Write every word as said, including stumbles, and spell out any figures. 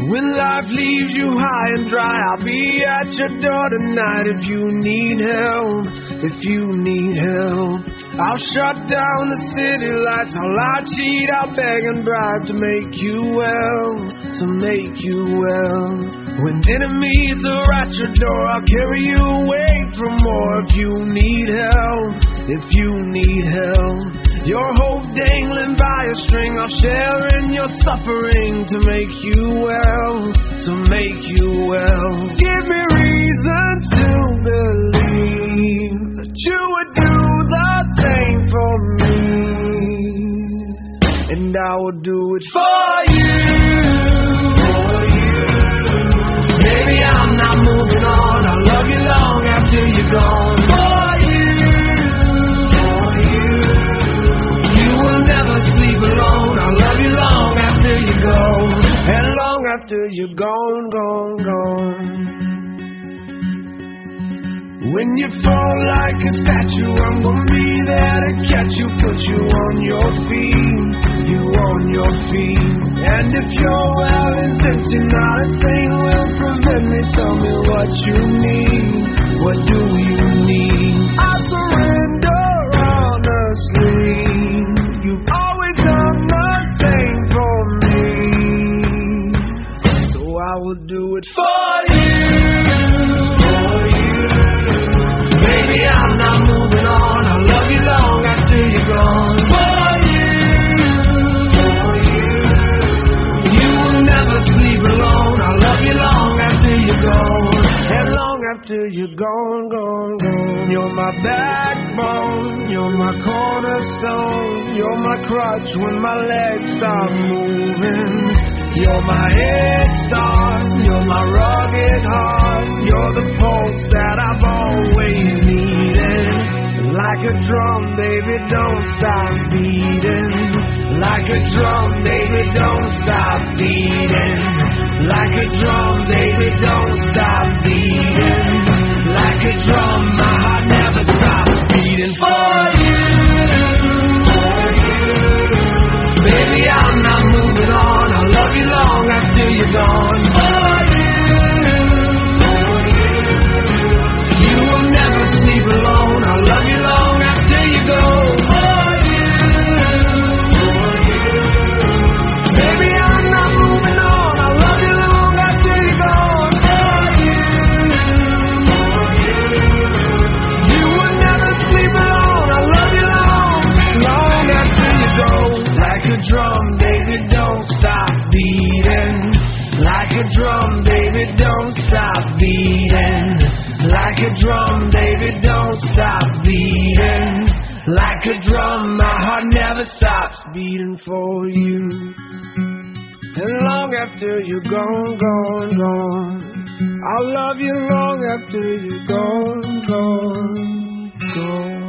When life leaves you high and dry, I'll be at your door tonight. If you need help, if you need help, I'll shut down the city lights. I'll lie, cheat, I'll beg and bribe to make you well, to make you well. When enemies are at your door, I'll carry you away from more. If you need help, if you need help, your hope dangling by a string, I'll share in your suffering to make you well, to make you well. Give me reason to believe that you would do the same for me, and I will do it for you, for you. Baby, I'm not moving on. I'll love you long after you're gone. For you, for you. You will never sleep alone. I'll love you long after you go, and long after you're gone, gone, gone. When you fall like a statue, I'm gonna be there to catch you, put you on your feet, you on your feet. And if your well is empty, not a thing will prevent me. Tell me what you need, what do you need? I surrender honestly. You've always done the same for me, so I will do it for you. I'm not moving on. I'll love you long after you're gone. For you, for you. You will never sleep alone. I'll love you long after you're gone, and long after you're gone, gone, gone. You're my backbone, you're my cornerstone, you're my crutch when my legs stop moving. You're my head start, you're my rugged heart, you're the pulse that I've always needed. Like a drum, baby, don't stop beating. Like a drum, baby, don't stop beating. Like a drum, baby, don't stop beating. Like a drum, my heart never stops beating. For you, for you. Baby, I'm not moving on. I'll love you long after you're gone. For you, for you. You will never sleep alone. I'll love you long after you go. For you, for you. Baby, I'm not moving on. I'll love you long after you're gone. For you, for you. You will never sleep alone. I'll love you long, long after you go. Like a drum, baby, don't stop beating. Like a drum, baby, don't stop beating. Like a drum, baby, don't stop beating. Like a drum, my heart never stops beating for you. And long after you're gone, gone, gone, I'll love you long after you're gone, gone, gone.